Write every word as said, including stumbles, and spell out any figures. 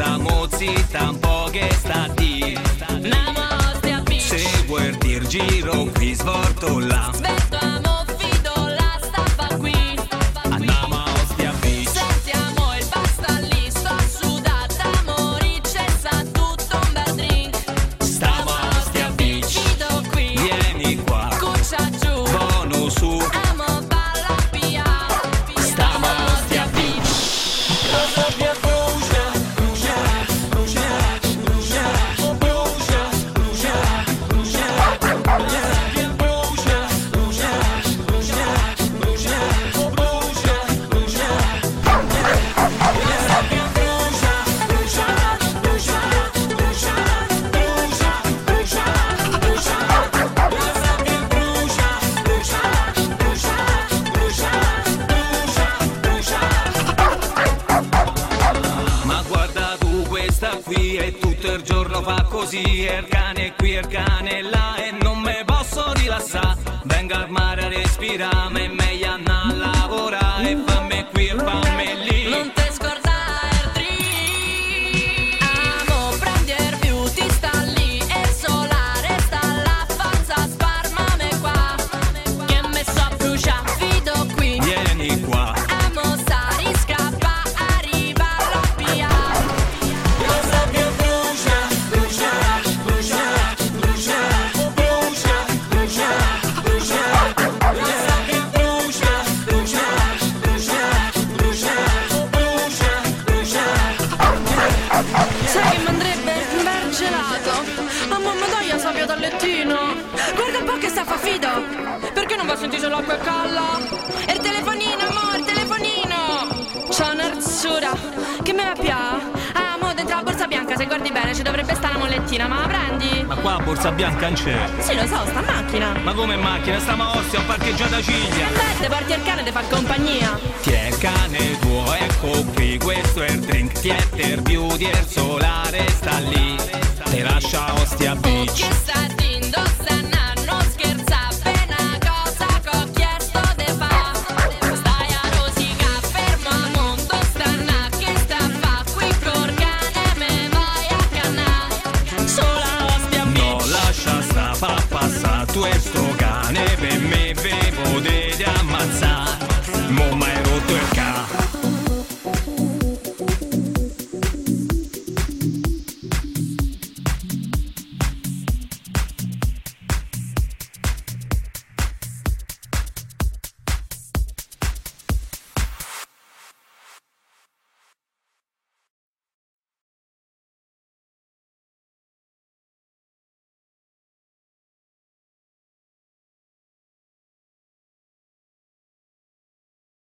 stiamo zitta un po' che sta di. Andiamo a Ostia Beach. Se vuoi il giro qui svolto là. Svetto amo fido la staffa qui. Andiamo a Ostia Beach. Sentiamo il pasta lì. Sto sudata morice, sa tutto un bel drink. Stiamo a Ostia Beach. Fido qui. Vieni qua. Cuccia giù. Buono su. Amo balla pia. Stiamo a Ostia Beach. La sabbia brucia, brucia, brucia, brucia, oh brucia, brucia, brucia, la sabbia brucia, brucia, brucia, brucia, oh brucia, brucia, la sabbia brucia, brucia, brucia, brucia, brucia, brucia, brucia, la sabbia brucia, brucia, brucia, brucia, brucia, brucia. Ma guarda tu questa qui e tutto il giorno fa così. E il cane qui e il cane là e non me posso rilassare. Venga al mare a respirare, ma è meglio andare a lavorare. E fammi qui e fammi lì. Non te scordare il drink. Amo prender più, ti sta lì. E solare sta la faccia, sparmame qua. Che me so brucia, fido qui. Vieni qua. Amo stare, scappa, arriva la pia. La sabbia brucia, brucia, brucia, brucia, oh brucia, brucia, brucia, la sabbia brucia, brucia, brucia, brucia, oh brucia, brucia. Sai che mi andrebbe un bel gelato? A mamma dai la sabbia dal lettino. Guarda un po' che sta fa fido. Perché non va a sentire l'acqua e calla? E il telefonino, amore, il telefonino. C'ho un'arzura che me la pia. Ah, mo dentro la borsa bianca, se guardi bene ci dovrebbe stare una mollettina. Ma la prendi? Ma qua la borsa bianca non c'è. Sì, lo so, sta in macchina. Ma come in macchina? Stiamo a Ostia, ho parcheggiato a Ciglia. E beh, te porti il cane, te fa compagnia. Ti è cane tuo, ecco qui, questo è il drink. Ti è per beauty, il solare sta lì. Te lascia a Ostia Oh, Beach. che sta ti indossana, non scherza, appena cosa che ho chiesto de fa. Stai a rosica, fermo a mondo, stanna, che sta fa qui col cane, me vai a canna. Sola Ostia No, Beach. lascia sta, fa passare tu e sto cane. Per me ve potete ammazzare. Mo m'hai rotto il cane.